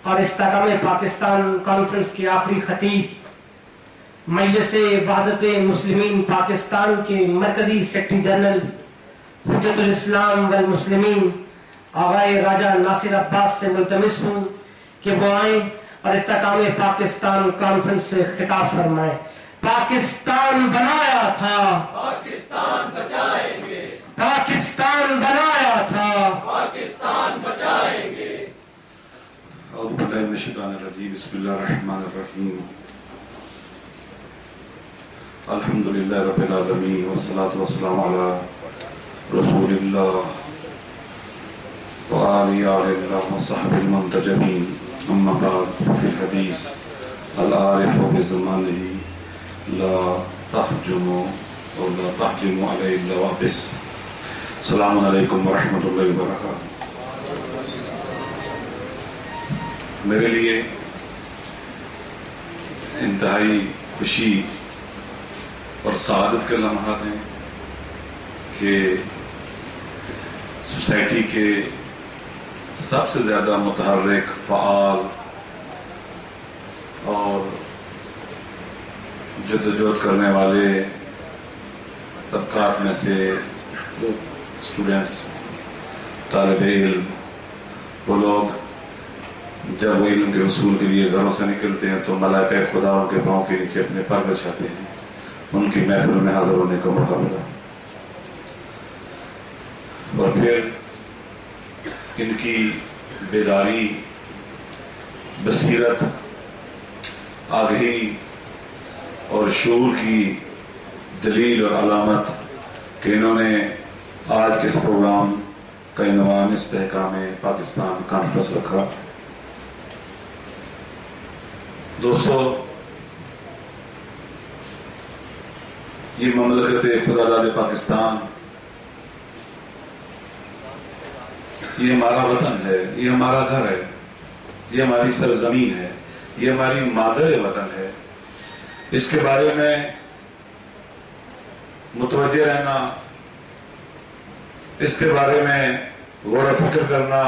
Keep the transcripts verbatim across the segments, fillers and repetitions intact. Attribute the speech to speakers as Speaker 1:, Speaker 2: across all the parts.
Speaker 1: اور استحکام پاکستان کانفرنس کے آخری خطیب مجلس وحدت مسلمین پاکستان کے مرکزی سیکرٹری جنرل حجت الاسلام والمسلمین آغائے راجہ ناصر عباس سے ملتمس ہوں کہ وہ آئیں اور استحکام پاکستان کانفرنس سے خطاب فرمائیں۔ پاکستان بنایا تھا،
Speaker 2: پاکستان بچائیں گے،
Speaker 1: پاکستان بنایا تھا،
Speaker 2: پاکستان بچائیں گے۔
Speaker 3: اعوذ باللہ من الشیطان الرجیم، بسم اللہ الرحمن الرحیم۔ الحمدللہ رب العالمین والصلاة والسلام علی رسول اللہ وآلہ آل اللہ وصحب المنتجبین، اما بعد فی الحدیث العارف بزمانہ لا تحجموا اور لا تحجموا علی اللوابس۔ السلام علیکم ورحمۃ اللہ وبرکاتہ۔ میرے لیے انتہائی خوشی اور سعادت کے لمحات ہیں کہ سوسائٹی کے سب سے زیادہ متحرک، فعال اور جدوجہد کرنے والے طبقات میں سے اسٹوڈنٹس، طالب علم، وہ لوگ جب وہ علم کے حصول کے لیے گھروں سے نکلتے ہیں تو ملائکہ خدا ان کے پاؤں کے نیچے اپنے پر بچھاتے ہیں، ان کی محفل میں حاضر ہونے کا موقع ملا۔ اور پھر ان کی بیداری، بصیرت، آگہی اور شعور کی دلیل اور علامت کہ انہوں نے آج کے اس پروگرام کا عنوان استحکام پاکستان کانفرنس رکھا۔ دوستو، یہ مملکت خداداد پاکستان، یہ ہمارا وطن ہے، یہ ہمارا گھر ہے، یہ ہماری سرزمین ہے، یہ ہماری مادر وطن ہے۔ اس کے بارے میں متوجہ رہنا، اس کے بارے میں غور و فکر کرنا،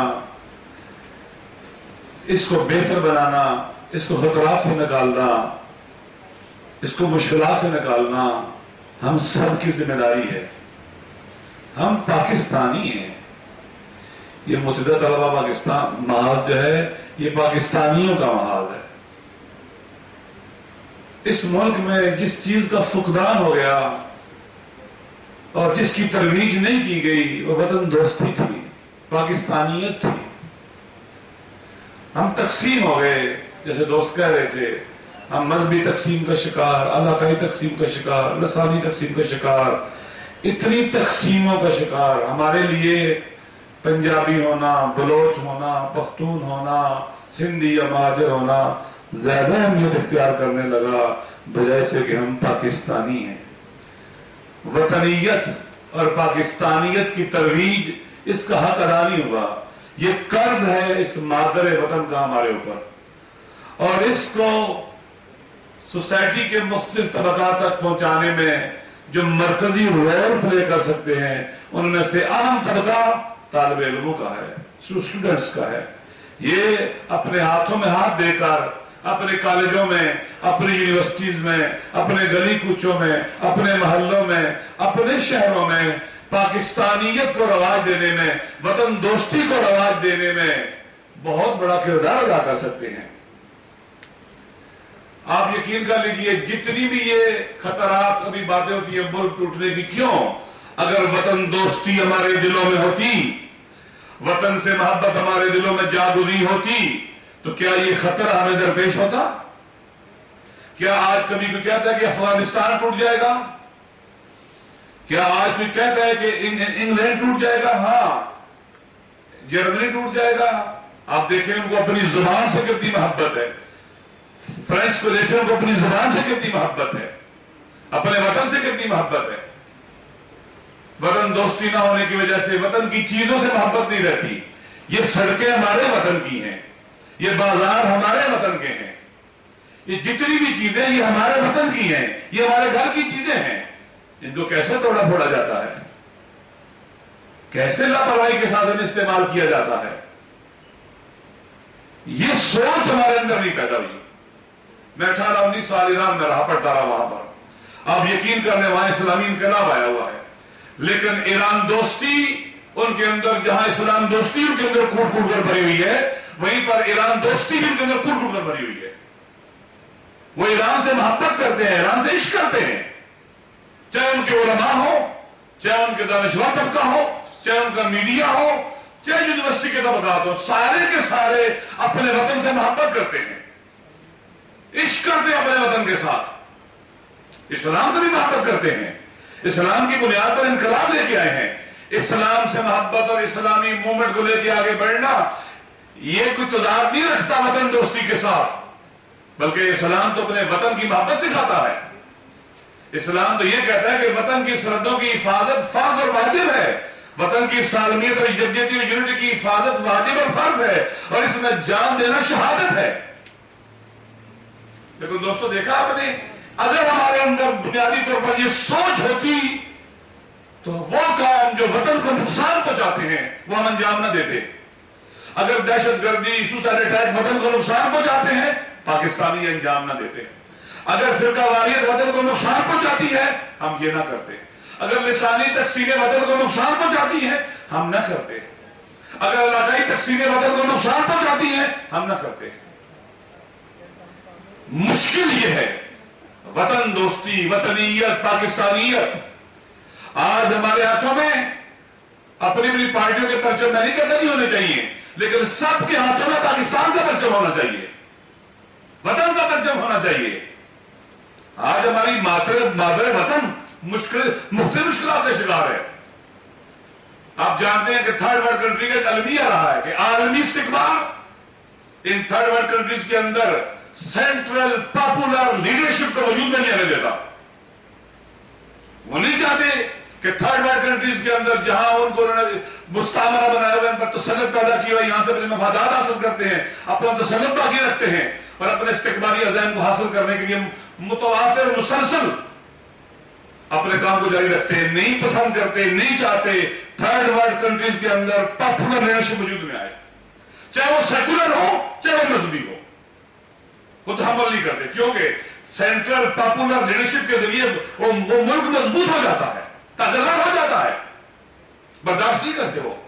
Speaker 3: اس کو بہتر بنانا، اس کو خطرات سے نکالنا، اس کو مشکلات سے نکالنا ہم سب کی ذمہ داری ہے۔ ہم پاکستانی ہیں۔ یہ متحدہ طلبہ پاکستان محاذ جو ہے یہ پاکستانیوں کا محاذ ہے۔ اس ملک میں جس چیز کا فقدان ہو گیا اور جس کی ترویج نہیں کی گئی وہ وطن دوستی تھی، پاکستانیت تھی۔ ہم تقسیم ہو گئے، جیسے دوست کہہ رہے تھے، ہم مذہبی تقسیم کا شکار، علاقائی تقسیم کا شکار، لسانی تقسیم کا شکار، اتنی تقسیموں کا شکار۔ ہمارے لیے پنجابی ہونا، بلوچ ہونا، پختون ہونا، سندھی یا مہاجر ہونا زیادہ اہمیت اختیار کرنے لگا بجائے سے کہ ہم پاکستانی ہیں۔ وطنیت اور پاکستانیت کی ترویج اس کا حق ادا نہیں ہوا۔ یہ قرض ہے اس مادر وطن کا ہمارے اوپر، اور اس کو سوسائٹی کے مختلف طبقات تک پہنچانے میں جو مرکزی رول پلے کر سکتے ہیں ان میں سے اہم طبقہ طالب علموں کا ہے، اسٹوڈنٹس کا ہے۔ یہ اپنے ہاتھوں میں ہاتھ دے کر اپنے کالجوں میں، اپنی یونیورسٹیز میں، اپنے گلی کوچوں میں، اپنے محلوں میں، اپنے شہروں میں پاکستانیت کو رواج دینے میں، وطن دوستی کو رواج دینے میں بہت بڑا کردار ادا کر سکتے ہیں۔ آپ یقین کر لیجئے جتنی بھی یہ خطرات ابھی باتیں ہوتی ہیں ملک ٹوٹنے کی، کیوں؟ اگر وطن دوستی ہمارے دلوں میں ہوتی، وطن سے محبت ہمارے دلوں میں جاگزی ہوتی تو کیا یہ خطرہ ہمیں درپیش ہوتا؟ کیا آج کبھی کوئی کہتا ہے کہ افغانستان ٹوٹ جائے گا؟ کیا آج کوئی کہتا ہے کہ انگلینڈ ٹوٹ جائے گا؟ ہاں، جرمنی ٹوٹ جائے گا۔ آپ دیکھیں ان کو اپنی زبان سے کتنی محبت ہے۔ فرانس کو دیکھیں ان کو اپنی زبان سے کتنی محبت ہے، اپنے وطن سے کتنی محبت ہے۔ وطن دوستی نہ ہونے کی وجہ سے وطن کی چیزوں سے محبت نہیں رہتی۔ یہ سڑکیں ہمارے وطن کی ہیں، یہ بازار ہمارے وطن کے ہیں، یہ جتنی بھی چیزیں یہ ہمارے وطن کی ہیں، یہ ہمارے گھر کی چیزیں ہیں۔ ان کو کیسے توڑا پھوڑا جاتا ہے، کیسے لاپرواہی کے ساتھ انہیں استعمال کیا جاتا ہے۔ یہ سوچ ہمارے اندر نہیں پیدا ہوئی. میں اٹھارہ انیس سال ایران میں رہا، پڑھتا رہا وہاں پر. آپ یقین کر لیں وہاں اسلامی انقلاب آیا ہوا ہے، لیکن ایران دوستی ان کے اندر، جہاں اسلام دوستی ان کے اندر کوٹ کوٹ کر بھری ہوئی ہے، وہیں پر ایران دوستی بھی ان کے اندر کوٹ کوٹ کر بھری ہوئی ہے. وہ ایران سے محبت کرتے ہیں، ایران سے عشق کرتے ہیں، چاہے ان کے علماء ہو، چاہے ان کے دانشور طبقہ ہو، چاہے ان کا میڈیا ہو، چاہے یونیورسٹی کے طبقات ہو، سارے کے سارے اپنے وطن سے محبت کرتے ہیں، عشق کرتے ہیں اپنے وطن کے ساتھ. اسلام سے بھی محبت کرتے ہیں، اسلام کی بنیاد پر انقلاب لے کے آئے ہیں. اسلام سے محبت اور اسلامی موومنٹ کو لے کے آگے بڑھنا یہ کوئی تضاد نہیں رکھتا وطن دوستی کے ساتھ، بلکہ اسلام تو اپنے وطن کی محبت سکھاتا ہے. اسلام تو یہ کہتا ہے کہ وطن کی سرحدوں کی حفاظت فرض اور واجب ہے، وطن کی سالمیت اور یکجہتی اور یونٹی کی حفاظت واجب اور فرض ہے، اور اس میں جان دینا شہادت ہے. لیکن دوستو دیکھا آپ نے، اگر ہمارے اندر بنیادی طور پر یہ سوچ ہوتی تو وہ کام جو وطن کو نقصان پہنچاتے ہیں وہ ہم انجام نہ دیتے. اگر دہشت گردی، سوسائڈ اٹیک وطن کو نقصان پہنچاتے ہیں، پاکستانی انجام نہ دیتے. اگر فرقہ واریت وطن کو نقصان پہنچاتی ہے، ہم یہ نہ کرتے. اگر لسانی تقسیمیں وطن کو نقصان پہنچاتی ہیں، ہم نہ کرتے. اگر علاقائی تقسیمیں وطن کو نقصان پہنچاتی ہیں، ہم نہ کرتے. مشکل یہ ہے وطن دوستی، وطنیت، پاکستانیت. آج ہمارے ہاتھوں میں اپنی اپنی پارٹیوں کے پرچم میں نہیں کہتا نہیں ہونے چاہیے، لیکن سب کے ہاتھوں میں پاکستان کا پرچم ہونا چاہیے، وطن کا پرچم ہونا چاہیے. آج ہماری مادر وطن مشکل مختلف مشکلات کا شکار ہے. آپ جانتے ہیں کہ تھرڈ ورلڈ کنٹری کا ایک المیہ رہا ہے کہ عالمی استقبال ان تھرڈ ورلڈ کنٹریز کے اندر سینٹرل پاپولر لیڈرشپ کا وجود میں نہیں آنے دیتا. وہ نہیں چاہتے کہ تھرڈ ورلڈ کنٹریز کے اندر جہاں ان کو مستعمرہ بنایا ہوا، ان پر تسلط پیدا کیا ہوا، یہاں سے اپنے مفادات حاصل کرتے ہیں، اپنا تسلط باقی رکھتے ہیں اور اپنے استقبالی عزائم کو حاصل کرنے کے لیے متواتر مسلسل اپنے کام کو جاری رکھتے ہیں. نہیں پسند کرتے، نہیں چاہتے تھرڈ ورلڈ کنٹریز کے اندر پاپولر لیڈرشپ وجود میں آئے، چاہے وہ سیکولر ہو چاہے وہ مذہبی ہو. وہ تو ہم نہیں کرتے کیونکہ سینٹرل پاپولر لیڈرشپ کے ذریعے وہ ملک مضبوط ہو جاتا ہے، طاقتور ہو جاتا ہے، برداشت نہیں کرتے. وہ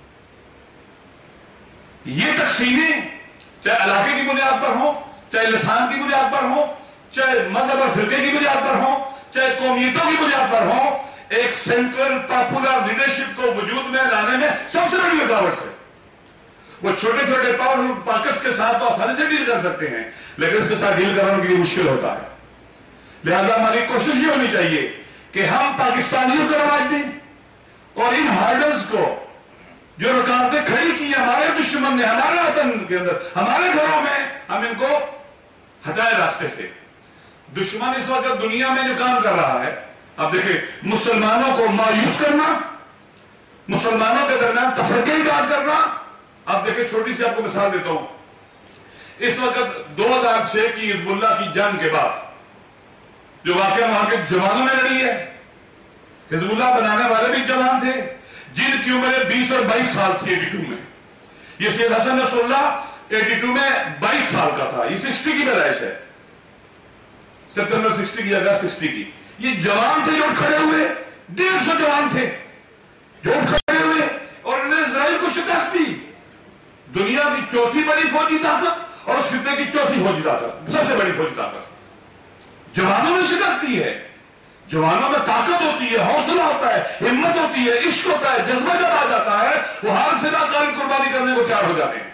Speaker 3: یہ تقسیمیں چاہے علاقے کی بنیاد پر ہوں، چاہے لسان کی بنیاد پر ہوں، چاہے مذہب اور فرقے کی بنیاد پر ہوں، چاہے قومیتوں کی بنیاد پر ہوں، ایک سینٹرل پاپولر لیڈرشپ کو وجود میں لانے میں سب سے بڑی رکاوٹ ہے. وہ چھوٹے چھوٹے پاورفل پاکٹس کے ساتھ تو آسانی سے ڈیل کر سکتے ہیں، لیکن اس کے ساتھ ڈیل کرنے کے لیے مشکل ہوتا ہے. لہذا ہماری کوشش یہ ہونی چاہیے کہ ہم پاکستانیوں کو رواج دیں اور ان ہارڈلز کو جو رکاوٹیں کھڑی کی ہمارے دشمن نے ہمارے وطن کے اندر، ہمارے گھروں میں، ہم ان کو ہٹائے راستے سے. دشمن اس وقت دنیا میں جو کام کر رہا ہے، اب دیکھیں، مسلمانوں کو مایوس کرنا، مسلمانوں کے درمیان تفرقے ایجاد کرنا. اب دیکھیں چھوٹی سی آپ کو مثال دیتا ہوں. اس وقت دو ہزار چھ کی حزب اللہ کی جنگ کے بعد جو واقعہ وہاں کے جوانوں نے لڑی ہے، حزب اللہ بنانے والے بھی جوان تھے جن کی عمر بیس اور بائیس سال تھی. ایٹی ٹو میں یہ سید حسن نصر اللہ ایٹی ٹو میں بائیس سال کا تھا. یہ سکسٹی کی پیدائش ہے، ستمبر سکسٹی کی، اگست سکسٹی کی. یہ جوان تھے جو اٹھ کھڑے ہوئے، ڈیڑھ سو جوان تھے جو اٹھ کھڑے ہوئے اور انہوں نے اسرائیل کو شکست دی. دنیا کی چوتھی بڑی فوجی طاقت اور اس خطے کی چوتھی فوجی طاقت، سب سے بڑی فوجی طاقت جوانوں نے شکست دی ہے. جوانوں میں طاقت ہوتی ہے، حوصلہ ہوتا ہے، ہمت ہوتی ہے، عشق ہوتا ہے، جذبہ جب آ جاتا ہے وہ ہر فدا کاری قربانی کرنے کو تیار ہو جاتے ہیں.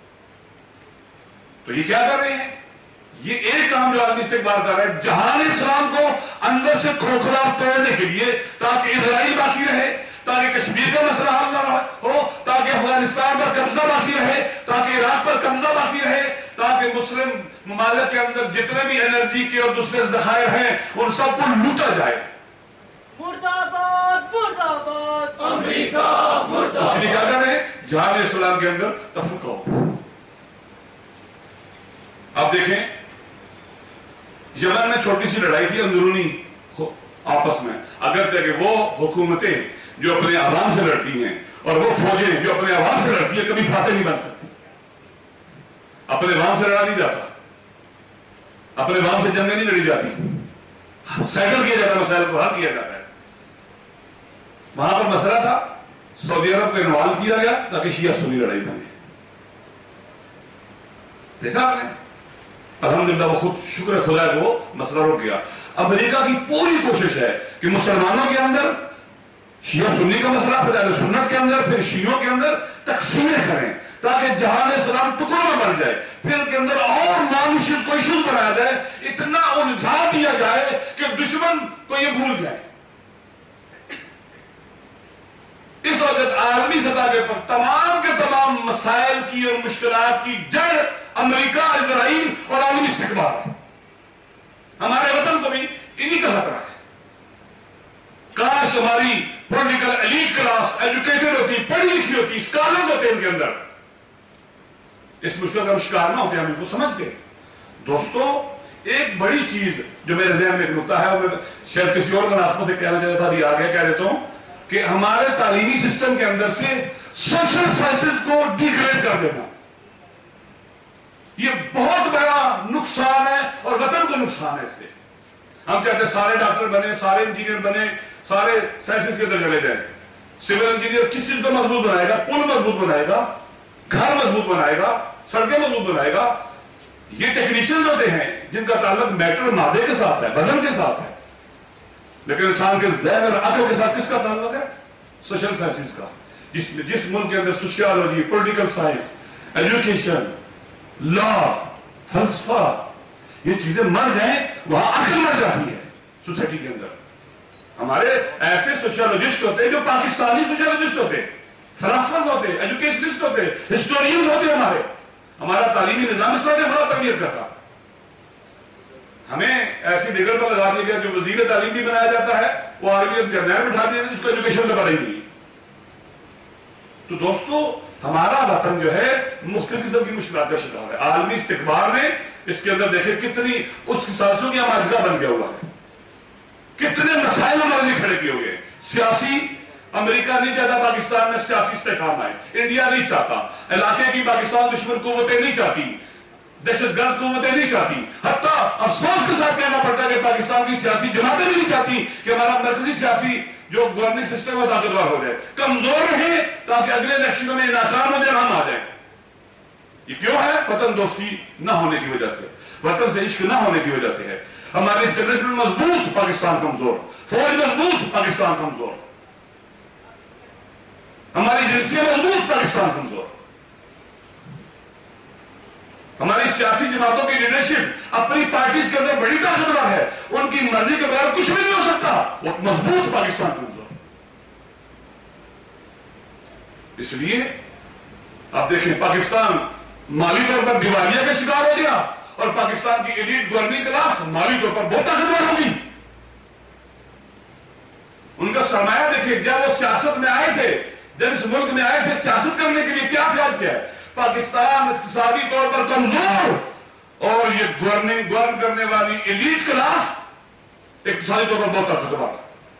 Speaker 3: تو یہ کیا کر رہے ہیں؟ یہ ایک کام جو عالمی استقبال کر رہے ہیں جہان اسلام کو اندر سے کھوکھلا توڑنے کے لیے، تاکہ اسرائیل باقی رہے، تاکہ کشمیر کا مسئلہ حل نہ ہو، تاکہ افغانستان پر قبضہ باقی رہے، تاکہ عراق پر قبضہ باقی رہے، تاکہ مسلم ممالک کے اندر جتنے بھی انرجی کے اور دوسرے ذخائر ہیں ان سب کو لوٹا جائے.
Speaker 4: مرد آباد، مرد آباد،
Speaker 2: امریکہ مرد
Speaker 3: اس لیے کیا کر رہے ہیں؟ جہان اسلام کے اندر تفرقہ ہو. اب دیکھیں یمن میں چھوٹی سی لڑائی تھی اندرونی آپس میں، اگرچہ کہ وہ حکومتیں جو اپنے عوام سے لڑتی ہیں اور وہ فوجیں جو اپنے عوام سے لڑتی ہیں کبھی فاتح نہیں بن سکتی. اپنے وام سے لڑا نہیں جاتا، اپنے وام سے جنگیں نہیں لڑی جاتی، سیٹل کیا جاتا، مسائل کو حل کیا جاتا ہے۔ وہاں پر مسئلہ تھا، سعودی عرب کو انوالو کیا گیا تاکہ شیعہ سنی لڑائی بنے۔ دیکھا آپ نے، الحمدللہ وہ خود شکر خدا ہے وہ مسئلہ رک گیا۔ امریکہ کی پوری کوشش ہے کہ مسلمانوں کے اندر شیعہ سنی کا مسئلہ، پھر اہل سنت کے اندر، پھر شیعوں کے اندر تقسیمیں کریں تاکہ جہان اسلام ٹکڑوں میں بن جائے، پھر ان کے اندر اور نان ایشوز کو ایشوز بنایا جائے، اتنا الجھا دیا جائے کہ دشمن کو یہ بھول جائے۔ اس وقت عالمی سطح کے پر تمام کے تمام مسائل کی اور مشکلات کی جڑ امریکہ، اسرائیل اور عالمی استقبال ہے۔ ہمارے وطن کو بھی انہی کا خطرہ ہے۔ کاش ہماری پولیٹیکل ایلیٹ کلاس ایجوکیٹڈ ہوتی، پڑھی لکھی ہوتی، اسکالرز ہوتے ان کے اندر، اس مشکل کا شکار نہ ہوتے، ہم ان کو سمجھتے۔ دوستو، ایک بڑی چیز جو میرے ذہن میں ایک نکتہ ہے، وہ میں شاید کسی اور مناسبت سے کہنا چاہتا تھا، ابھی آگے کہہ دیتا ہوں کہ ہمارے تعلیمی سسٹم کے اندر سے سوشل سائنسز کو ڈیگریڈ کر دینا یہ بہت بڑا نقصان ہے، اور وطن کو نقصان ہے۔ اس سے ہم کہتے ہیں سارے ڈاکٹر بنے، سارے انجینئر بنے، سارے سائنسز کے اندر چلے جائیں۔ سول انجینئر کس چیز کو مضبوط بنائے گا؟ پل مضبوط بنائے گا، گھر مضبوط بنائے گا، سڑکیں مضبوط بنائے گا۔ یہ ٹیکنیشینز ہوتے ہیں جن کا تعلق میٹر مادے کے ساتھ ہے، بدن کے ساتھ ہے، لیکن انسان کے ذہن اور عقل کے ساتھ کس کا تعلق ہے؟ سوشل سائنسز کا۔ جس میں جس ملک کے اندر sociology, political science, education, law, فلسفہ، یہ چیزیں مر جائیں، وہاں عقل مر جاتی ہے سوسائٹی کے اندر۔ ہمارے ایسے سوشیالوجسٹ ہوتے ہیں جو پاکستانی سوشیالوجسٹ ہوتے، فلاسفرز ہوتے، ایجوکیشنسٹ ہوتے، ہسٹورینز ہوتے۔ ہمارے ہمارا تعلیمی نظام اس طرح کے افراد تربیت کرتا۔ ہمیں ایسی ڈگری پر لگا دیا گیا جو وزیر تعلیم بھی بنایا جاتا ہے، وہ آرمی جرنیل بٹھا دیا جس کو ایجوکیشن کا پتہ ہی نہیں۔ تو دوستو، ہمارا وطن جو ہے مختلف قسم کی مشکلات کا شکار ہے۔ عالمی استقبال نے اس کے اندر دیکھیں کتنی اس کی سازشوں کی آماجگاہ بن گیا ہوا ہے، کتنے مسائل ہمارے لیے کھڑے کیے ہوئے ہیں۔ سیاسی امریکہ نہیں چاہتا پاکستان میں سیاسی استحکام آئے، انڈیا نہیں چاہتا، علاقے کی پاکستان دشمن قوتیں نہیں چاہتی، دہشت گرد قوتیں نہیں چاہتی، حتیٰ افسوس کے ساتھ کہنا پڑتا ہے کہ پاکستان کی سیاسی جماعتیں بھی نہیں چاہتی کہ ہمارا مرکزی سیاسی جو گورننگ سسٹم ہے طاقتور ہو جائے، کمزور رہے تاکہ اگلے الیکشنوں میں ناکام ہو جائے، ہم آ جائیں۔ یہ کیوں ہے؟ وطن دوستی نہ ہونے کی وجہ سے، وطن سے عشق نہ ہونے کی وجہ سے ہے۔ ہماری اسٹیبلشمنٹ مضبوط، پاکستان کمزور، فوج مضبوط، پاکستان کمزور، ہماری ایجنسیاں مضبوط، پاکستان کمزور، ہماری سیاسی جماعتوں کی لیڈرشپ اپنی پارٹیز کے اندر بڑی طاقتور ہے، ان کی مرضی کے بغیر کچھ بھی نہیں ہو سکتا، وہ مضبوط، پاکستان کمزور۔ اس لیے آپ دیکھیں پاکستان مالی طور پر دیوالیہ کا شکار ہو گیا، اور پاکستان کی ایلیٹ گورننگ کلاس مالی طور پر بہت طاقتور ہوگی۔ ان کا سرمایہ دیکھیں، جب وہ سیاست میں آئے تھے، جب اس ملک میں آئے تھے سیاست کرنے کے لیے، کیا خیال کیا ہے؟ پاکستان اقتصادی طور پر کمزور، اور یہ گورننگ گورن کرنے والی ایلیٹ کلاس اقتصادی طور پر بہت طاقتور۔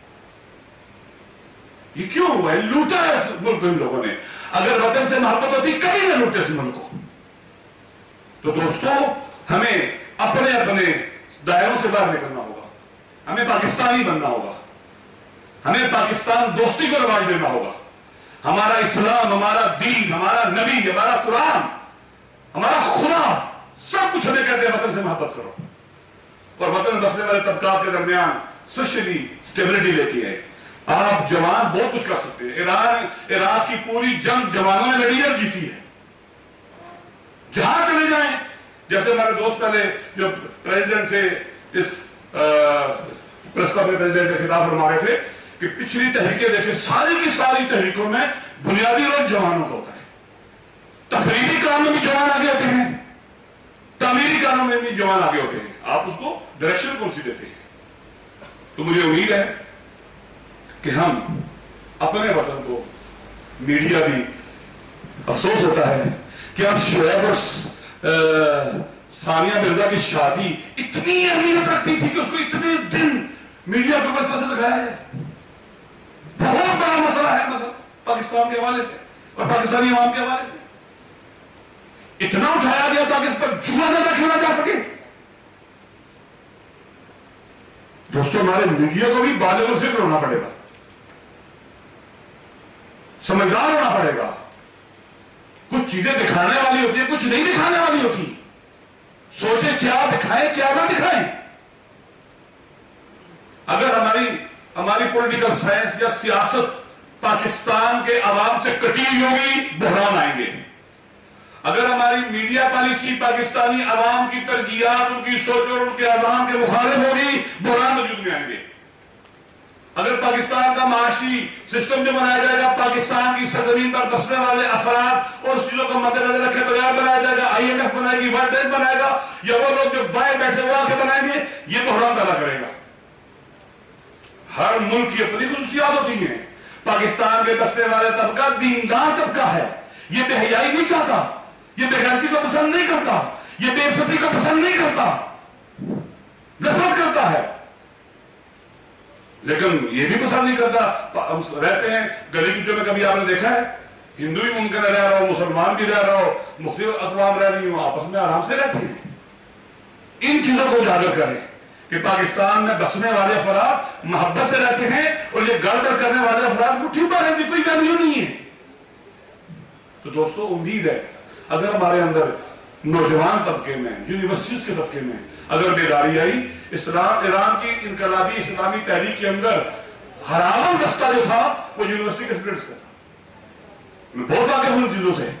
Speaker 3: یہ کیوں ہوا ہے؟ لوٹا ہے اس ملک کو ان لوگوں نے۔ اگر وطن سے محبت ہوتی کبھی نہ لوٹے اس ملک کو۔ تو دوستو، ہمیں اپنے اپنے دائروں سے باہر نکلنا ہوگا، ہمیں پاکستانی بننا ہوگا، ہمیں پاکستان دوستی کو رواج دینا ہوگا۔ ہمارا اسلام، ہمارا دین، ہمارا نبی، ہمارا قرآن، ہمارا خدا، سب کچھ ہمیں کہتے ہیں وطن سے محبت کرو، اور وطن میں بسنے والے طبقات کے درمیان سوشلی سٹیبلٹی لے کے آئے۔ آپ جوان بہت کچھ کر سکتے ہیں۔ ایران عراق کی پوری جنگ جوانوں نے لڑی اور جیتی ہے۔ جہاں چلے جائیں، جیسے ہمارے دوست پہلے جو پریزیڈنٹ تھے، اس پریس کلب میں پریزیڈنٹ کے خطاب فرما رہے تھے کہ پچھلی تحریکیں دیکھیں، ساری کی ساری تحریکوں میں بنیادی رول جوانوں کا ہوتا ہے۔ تفریحی کام میں بھی جوان آگے ہوتے ہیں، تعمیری کاموں میں بھی جوان آگے ہوتے ہیں۔ آپ اس کو ڈائریکشن کون سی دیتے ہیں؟ تو مجھے امید ہے کہ ہم اپنے وطن کو، میڈیا بھی افسوس ہوتا ہے کہ اب شعیب اور ثانیہ مرزا کی شادی اتنی اہمیت رکھتی تھی کہ اس کو اتنے دن میڈیا کو بس سے دکھایا ہے۔ بہت بڑا مسئلہ ہے مسئلہ پاکستان کے حوالے سے اور پاکستانی عوام کے حوالے سے۔ اتنا اٹھایا گیا تاکہ اس پر جوا زیادہ کھیلا جا سکے. دوستوں ہمارے میڈیا کو بھی بالغ الفکر ہونا پڑے گا، سمجھدار ہونا پڑے گا. کچھ چیزیں دکھانے والی ہوتی ہیں، کچھ نہیں دکھانے والی ہوتی. سوچیں کیا دکھائیں کیا نہ دکھائیں. اگر ہماری ہماری پولیٹیکل سائنس یا سیاست پاکستان کے عوام سے کٹی ہوئی ہوگی، بحران آئیں گے. اگر ہماری میڈیا پالیسی پاکستانی عوام کی ترجیحات، ان کی سوچ اور ان کے اذہان کے مخالف ہوگی، بحران وجود میں آئیں گے. اگر پاکستان کا معاشی سسٹم جو بنایا جائے گا پاکستان کی سرزمین پر بسنے والے افراد اور چیزوں کو مد نظر رکھے بغیر بنایا جائے گا، آئی ایم ایف بنائے گی، ورلڈ بینک بنائے گا، یا وہ لوگ جو بائیں بیٹھے ہوا کے بنائیں گے، یہ بحران پیدا کرے گا. ہر ملک کی اپنی خصوصیات ہوتی ہیں. پاکستان کے بسنے والے طبقہ دیندار طبقہ ہے. یہ بے حیائی نہیں چاہتا، یہ بے غیرتی کو پسند نہیں کرتا، یہ بے عزتی کو پسند نہیں کرتا، نفرت کرتا ہے. لیکن یہ بھی پسند نہیں کرتا. ہم رہتے ہیں گلی کی جو میں کبھی آپ نے دیکھا ہے، ہندو بھی ممکن رہ رہا ہو، مسلمان بھی رہ رہا ہو، مختلف اقوام رہ رہی ہوں، آپس میں آرام سے رہتے ہیں. ان چیزوں کو اجاگر کریں کہ پاکستان میں بسنے والے افراد محبت سے رہتے ہیں اور یہ گڑبڑ کرنے والے افراد مٹھی پر ہیں، کوئی ویلیو نہیں ہے. تو دوستو امید ہے اگر ہمارے اندر نوجوان طبقے میں، یونیورسٹیز کے طبقے میں اگر بیداری آئی، اسلام ایران کی انقلابی اسلامی تحریک کے اندر ہراول دستہ جو تھا وہ یونیورسٹی کے اسٹوڈنٹس کا تھا. میں بہت واقف ہوں ان چیزوں سے.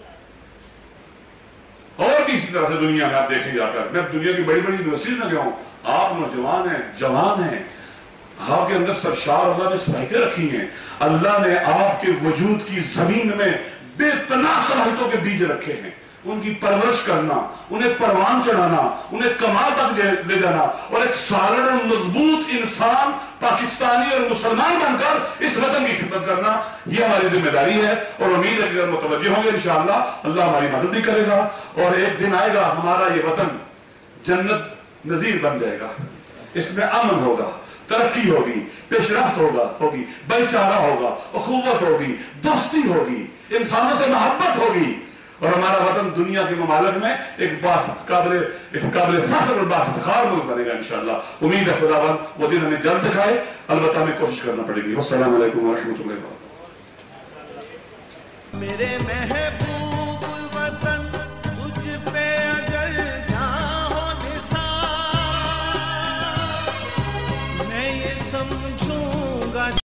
Speaker 3: اور بھی اسی طرح سے دنیا میں آپ دیکھیں جا کر، میں دنیا کی بڑی بڑی یونیورسٹیز میں گیا ہوں، آپ نوجوان ہیں، جوان ہیں، آپ کے اندر سرشار اللہ نے صلاحیتیں رکھی ہیں. اللہ نے آپ کے وجود کی زمین میں بے پناہ صلاحیتوں کے بیج رکھے ہیں. ان کی پرورش کرنا، انہیں پروان چڑھانا، انہیں کمال تک لے جانا اور ایک سالڈ اور مضبوط انسان پاکستانی اور مسلمان بن کر اس وطن کی خدمت کرنا، یہ ہماری ذمہ داری ہے. اور امید ہے کہ اگر متوجہ ہوں گے انشاءاللہ اللہ ہماری مدد بھی کرے گا اور ایک دن آئے گا ہمارا یہ وطن جنت نظیر بن جائے گا. اس میں امن ہوگا، ترقی ہوگی، پیش رفت ہوگا ہوگی بھائی چارہ ہوگا، اخوت ہوگی، دوستی ہوگی، انسانوں سے محبت ہوگی اور ہمارا وطن دنیا کے ممالک میں ایک قابل ایک قابل فخر اور بافتخار ملک بنے گا انشاءاللہ. امید ہے خداوند وہ دن ہمیں جلد دکھائے، البتہ ہمیں کوشش کرنا پڑے گی. والسلام علیکم ورحمۃ اللہ وبرکاتہ.
Speaker 5: میرے محبوب